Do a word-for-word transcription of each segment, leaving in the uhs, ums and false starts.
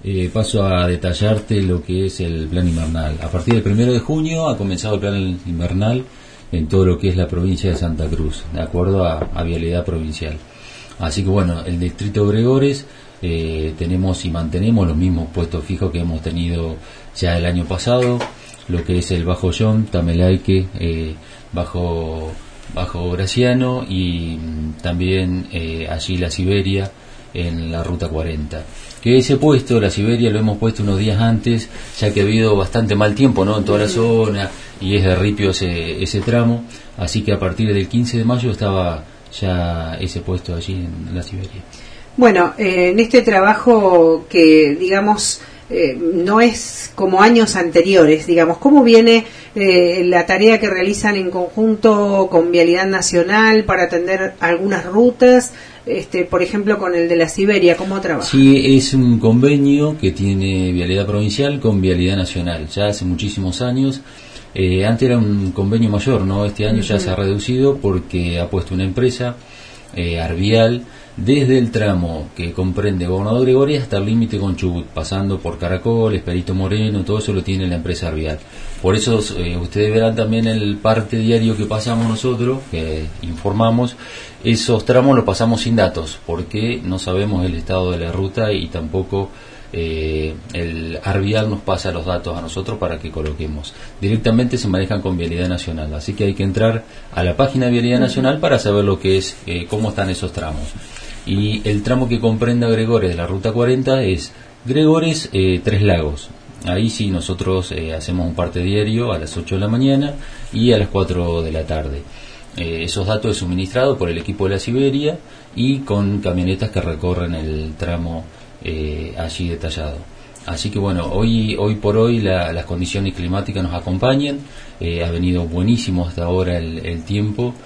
eh, paso a detallarte lo que es el plan invernal. A partir del primero de junio ha comenzado el plan invernal en todo lo que es la provincia de Santa Cruz, de acuerdo a, a vialidad provincial. Así que bueno, el distrito Gregores eh, tenemos y mantenemos los mismos puestos fijos que hemos tenido ya el año pasado, lo que es el Bajo John, Tamelaique, eh, Bajo Bajo Graciano y mm, también eh, allí la Siberia en la ruta cuarenta. Que ese puesto, la Siberia, lo hemos puesto unos días antes, ya que ha habido bastante mal tiempo, ¿no?, en toda la zona, y es de ripio ese, ese tramo, así que a partir del quince de mayo estaba ya ese puesto allí en la Siberia. Bueno, eh, en este trabajo que, digamos, eh, no es como años anteriores, digamos, ¿cómo viene eh, la tarea que realizan en conjunto con Vialidad Nacional para atender algunas rutas? Este, por ejemplo, con el de la Siberia, ¿cómo trabaja? Sí, es un convenio que tiene Vialidad Provincial con Vialidad Nacional, ya hace muchísimos años. Eh, antes era un convenio mayor, ¿no? Este año uh-huh. ya se ha reducido porque ha puesto una empresa, eh, Arvial, desde el tramo que comprende Gobernador Gregorio hasta el límite con Chubut, pasando por Caracoles, Perito Moreno, todo eso lo tiene la empresa Arvial. Por eso eh, ustedes verán también el parte diario que pasamos nosotros, que informamos, esos tramos los pasamos sin datos, porque no sabemos el estado de la ruta y tampoco eh, el Arvial nos pasa los datos a nosotros para que coloquemos. Directamente se manejan con Vialidad Nacional, así que hay que entrar a la página de Vialidad Nacional para saber lo que es, eh, cómo están esos tramos. Y el tramo que comprende a Gregores de la ruta cuarenta es Gregores, eh, Tres Lagos. Ahí sí nosotros eh, hacemos un parte diario a las ocho de la mañana y a las cuatro de la tarde. Eh, esos datos es suministrado por el equipo de la Siberia y con camionetas que recorren el tramo eh, allí detallado. Así que bueno, hoy hoy por hoy la, las condiciones climáticas nos acompañan, eh, ha venido buenísimo hasta ahora el, el tiempo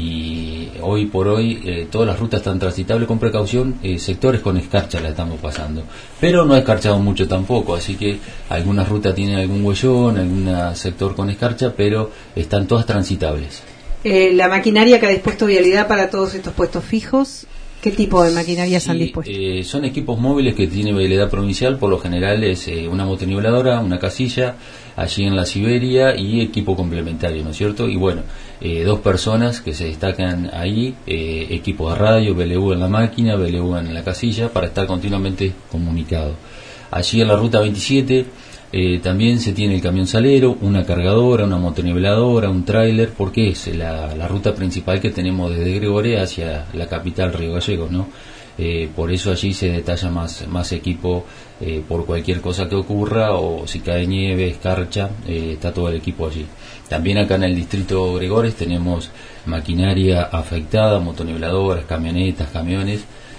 y hoy por hoy eh, todas las rutas están transitables con precaución, eh, sectores con escarcha la estamos pasando, pero no ha escarchado mucho tampoco, así que algunas rutas tienen algún huellón, algún sector con escarcha, pero están todas transitables. Eh, la maquinaria que ha dispuesto Vialidad para todos estos puestos fijos, ¿qué tipo de maquinarias sí, han dispuesto? Eh, son equipos móviles que tiene Vialidad Provincial, por lo general es eh, una motonibladora, una casilla, allí en la Siberia y equipo complementario, ¿no es cierto? Y bueno, eh, dos personas que se destacan ahí, eh, equipo de radio, B L U en la máquina, B L U en la casilla, para estar continuamente comunicado. Allí en la ruta veintisiete eh, también se tiene el camión salero, una cargadora, una motonibladora, un tráiler, porque es la, la ruta principal que tenemos desde Gregores hacia la capital, Río Gallegos, ¿no? Eh, por eso allí se detalla más, más equipo eh, por cualquier cosa que ocurra, o si cae nieve, escarcha, eh, está todo el equipo allí. También acá en el distrito Gregores tenemos maquinaria afectada, motonibladoras, camionetas, camiones,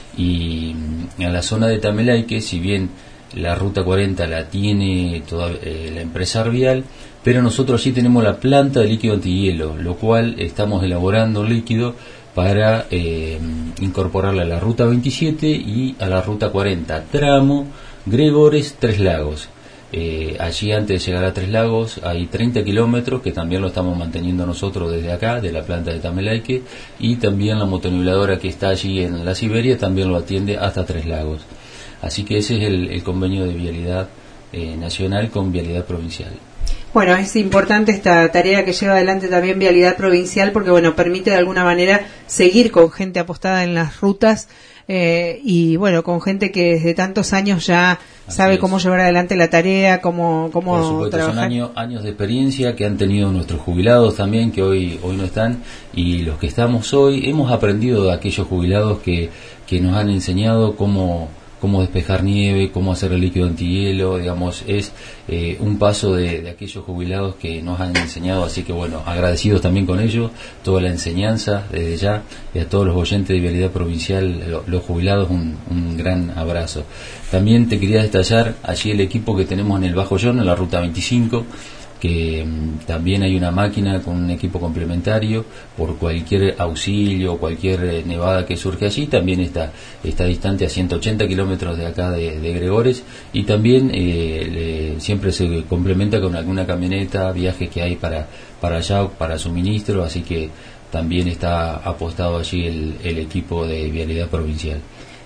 y en la zona de Tamelaique, si bien la ruta cuarenta la tiene toda eh, la empresa Arvial, pero nosotros allí tenemos la planta de líquido antihielo, lo cual estamos elaborando líquido para eh, incorporarla a la ruta veintisiete y a la ruta cuarenta, tramo Gregores Tres Lagos. Eh, allí, antes de llegar a Tres Lagos, hay treinta kilómetros que también lo estamos manteniendo nosotros desde acá, de la planta de Tamelaique, y también la motonibladora que está allí en la Siberia también lo atiende hasta Tres Lagos. Así que ese es el, el convenio de Vialidad eh, Nacional con Vialidad Provincial. Bueno, es importante esta tarea que lleva adelante también Vialidad Provincial, porque bueno, permite de alguna manera seguir con gente apostada en las rutas eh, y bueno, con gente que desde tantos años ya Así sabe es. cómo llevar adelante la tarea, cómo, cómo Por supuesto, trabajar. Son años, años de experiencia que han tenido nuestros jubilados también, que hoy, hoy no están, y los que estamos hoy hemos aprendido de aquellos jubilados que, que nos han enseñado cómo cómo despejar nieve, cómo hacer el líquido antihielo, digamos, es eh, un paso de, de aquellos jubilados que nos han enseñado, así que bueno, agradecidos también con ellos, toda la enseñanza desde ya, y a todos los oyentes de Vialidad Provincial, lo, los jubilados, un, un gran abrazo. También te quería detallar allí el equipo que tenemos en el Bajo John, en la ruta veinticinco, que mmm, también hay una máquina con un equipo complementario por cualquier auxilio, cualquier eh, nevada que surge allí. También está, está distante a ciento ochenta kilómetros de acá de, de Gregores, y también eh, le, siempre se complementa con alguna camioneta, viajes que hay para, para allá, para suministro, así que también está apostado allí el, el equipo de Vialidad Provincial.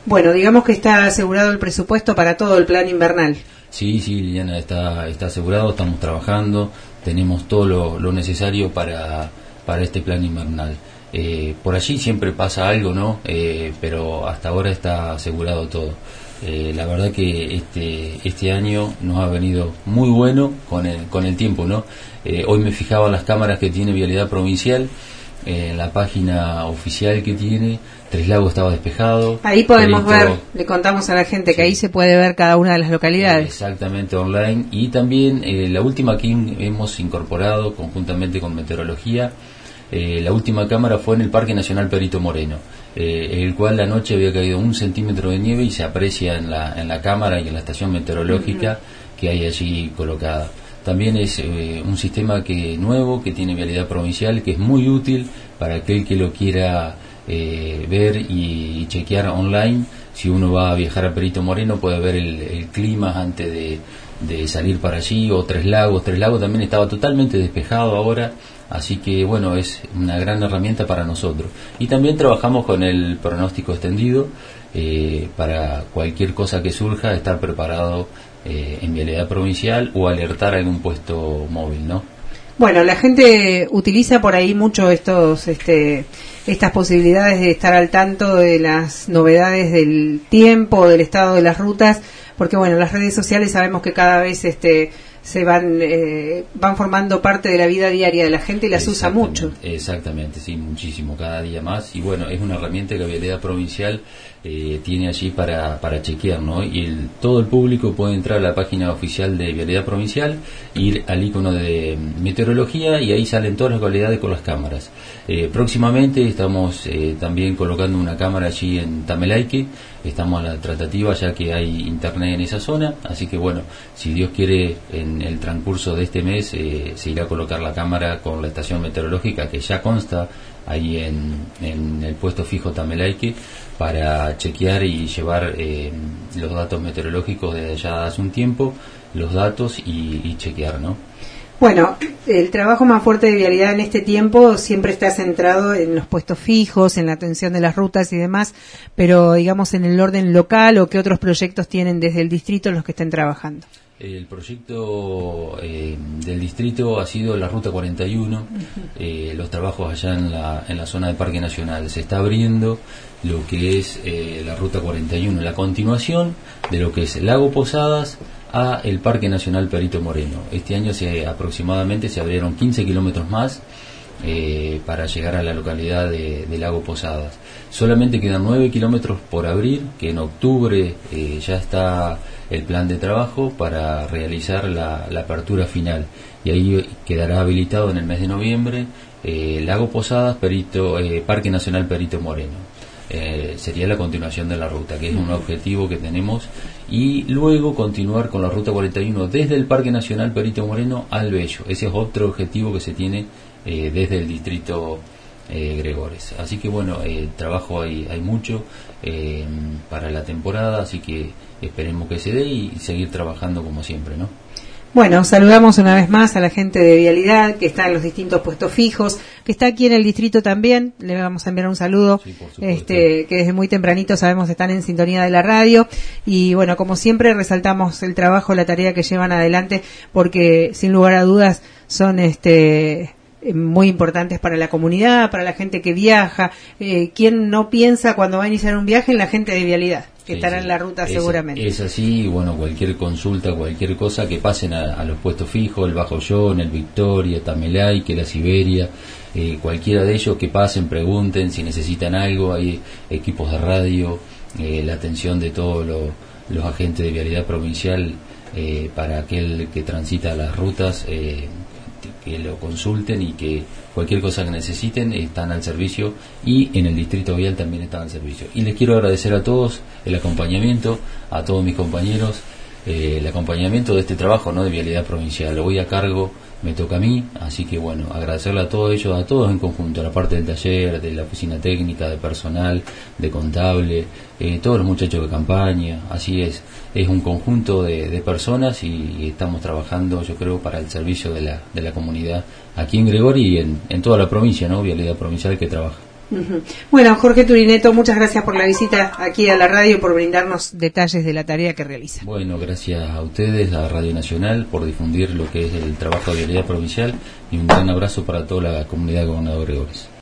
Bueno, digamos que está asegurado el presupuesto para todo el plan invernal. Sí, sí, Liliana, está, está asegurado, estamos trabajando, tenemos todo lo, lo necesario para, para este plan invernal. Eh, por allí siempre pasa algo, ¿no? Eh, pero hasta ahora está asegurado todo. Eh, la verdad que este este año nos ha venido muy bueno con el, con el tiempo, ¿no? Eh, hoy me fijaba en las cámaras que tiene Vialidad Provincial, en eh, la página oficial que tiene, Tres Lagos estaba despejado. Ahí podemos Perito, ver, le contamos a la gente sí, que ahí se puede ver cada una de las localidades. Eh, exactamente, online. Y también eh, la última que hemos incorporado conjuntamente con Meteorología, eh, la última cámara fue en el Parque Nacional Perito Moreno, eh, el cual la noche había caído un centímetro de nieve y se aprecia en la, en la cámara y en la estación meteorológica uh-huh. que hay allí colocada. También es eh, un sistema que nuevo que tiene Vialidad Provincial, que es muy útil para aquel que lo quiera eh, ver y, y chequear online. Si uno va a viajar a Perito Moreno puede ver el, el clima antes de, de salir para allí, o Tres Lagos. Tres Lagos también estaba totalmente despejado ahora, así que bueno, es una gran herramienta para nosotros. Y también trabajamos con el pronóstico extendido, eh, para cualquier cosa que surja, estar preparado eh, en Vialidad Provincial o alertar a algún puesto móvil, ¿no? Bueno, la gente utiliza por ahí mucho estos, este, estas posibilidades de estar al tanto de las novedades del tiempo, del estado de las rutas, porque bueno, las redes sociales sabemos que cada vez este se van eh, van formando parte de la vida diaria de la gente y las usa mucho. Exactamente, sí, muchísimo, cada día más. Y bueno, es una herramienta que Vialidad Provincial eh, tiene allí para, para chequear, ¿no? Y el, todo el público puede entrar a la página oficial de Vialidad Provincial, ir al icono de Meteorología y ahí salen todas las localidades con las cámaras. Eh, próximamente estamos eh, también colocando una cámara allí en Tamelaique. Estamos a la tratativa ya que hay internet en esa zona, así que bueno, si Dios quiere, en el transcurso de este mes eh, se irá a colocar la cámara con la estación meteorológica que ya consta ahí en, en el puesto fijo Tamelaique, para chequear y llevar eh, los datos meteorológicos desde ya hace un tiempo, los datos y, y chequear, ¿no? Bueno, el trabajo más fuerte de Vialidad en este tiempo siempre está centrado en los puestos fijos, en la atención de las rutas y demás, pero digamos en el orden local, ¿o qué otros proyectos tienen desde el distrito en los que estén trabajando? El proyecto eh, del distrito ha sido la Ruta cuarenta y uno, eh, los trabajos allá en la, en la zona del Parque Nacional. Se está abriendo lo que es eh, la Ruta cuarenta y uno, la continuación de lo que es Lago Posadas a el Parque Nacional Perito Moreno. Este año se aproximadamente se abrieron quince kilómetros más eh, para llegar a la localidad de, de Lago Posadas. Solamente quedan nueve kilómetros por abrir, que en octubre eh, ya está el plan de trabajo para realizar la, la apertura final, y ahí quedará habilitado en el mes de noviembre eh, Lago Posadas, Perito, eh, Parque Nacional Perito Moreno. Eh, sería la continuación de la ruta, que es un objetivo que tenemos, y luego continuar con la Ruta cuarenta y uno desde el Parque Nacional Perito Moreno al Bello. Ese es otro objetivo que se tiene eh, desde el distrito eh, Gregores. Así que bueno, eh, trabajo hay, hay mucho eh, para la temporada, así que esperemos que se dé y seguir trabajando como siempre, ¿no? Bueno, saludamos una vez más a la gente de Vialidad que está en los distintos puestos fijos, que está aquí en el distrito también. Le vamos a enviar un saludo, sí, este, que desde muy tempranito sabemos están en sintonía de la radio. Y bueno, como siempre resaltamos el trabajo, la tarea que llevan adelante, porque sin lugar a dudas son este muy importantes para la comunidad, para la gente que viaja. Eh, ¿Quién no piensa cuando va a iniciar un viaje en la gente de Vialidad? Que sí, estará sí. en la ruta es, seguramente. Es así, bueno, cualquier consulta, cualquier cosa, que pasen a, a los puestos fijos, el Bajo Yon, el Victoria, Tamelaique, la Siberia, eh, cualquiera de ellos, que pasen, pregunten si necesitan algo. Hay equipos de radio, eh, la atención de todos lo, los agentes de Vialidad Provincial eh, para aquel que transita las rutas, eh, que lo consulten, y que cualquier cosa que necesiten están al servicio, y en el distrito vial también están al servicio. Y les quiero agradecer a todos el acompañamiento, a todos mis compañeros, eh, el acompañamiento de este trabajo, ¿no?, de Vialidad Provincial. Lo voy a cargo, me toca a mí, así que bueno, agradecerle a todos ellos, a todos en conjunto, a la parte del taller, de la oficina técnica, de personal, de contable, eh, todos los muchachos de campaña. Así es, es un conjunto de, de personas, y, y estamos trabajando, yo creo, para el servicio de la, de la comunidad aquí en Gregori y en, en toda la provincia, ¿no? Vialidad Provincial que trabaja. Uh-huh. Bueno, Jorge Turineto, muchas gracias por la visita aquí a la radio y por brindarnos detalles de la tarea que realiza. Bueno, gracias a ustedes, a Radio Nacional, por difundir lo que es el trabajo de vialidad provincial, y un gran abrazo para toda la comunidad de Gobernador Gregores.